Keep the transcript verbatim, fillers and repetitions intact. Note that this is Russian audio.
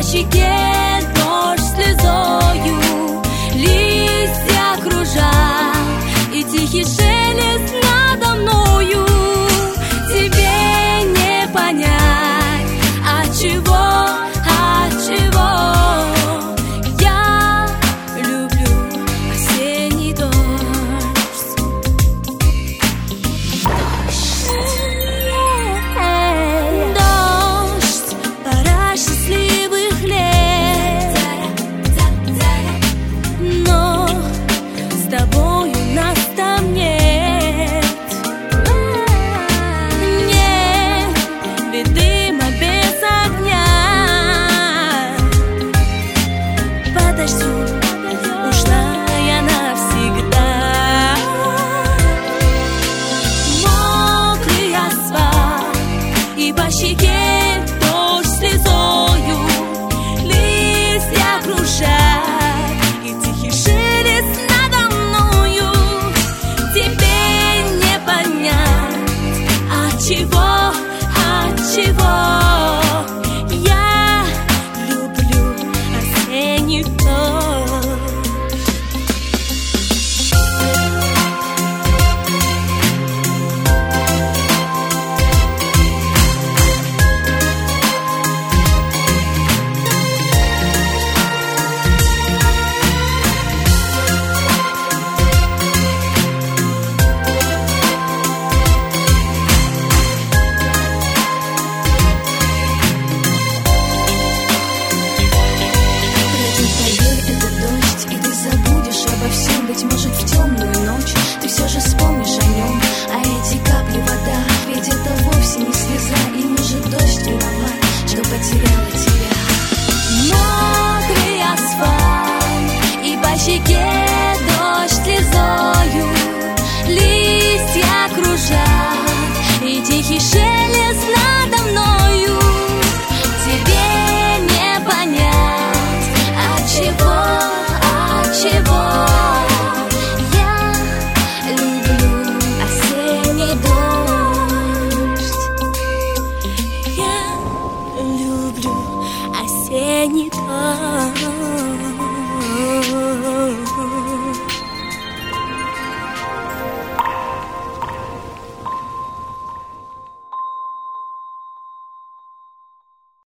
щеке дождь слезою, листья кружат, и тихий шелест надо мною. Тебе не понять, отчего, отчего я люблю осенний дождь. Дождь, пора счастливых лет, но с тобою нас там нет. Нет, ведь дыма без огня. Подожду, ушла я навсегда. Мокрый асфальт, и по щеке дождь слезою, листья кружат, и тихий шелест надо мною. Тебе не понять, отчего, отчего я люблю осенний дождь. Быть может, в темную ночь ты все же вспомнишь о нем. А эти капли вода, ведь это вовсе не слеза. И может дождь виноват, что потеряла тебя. Мокрый асфальт, и по щеке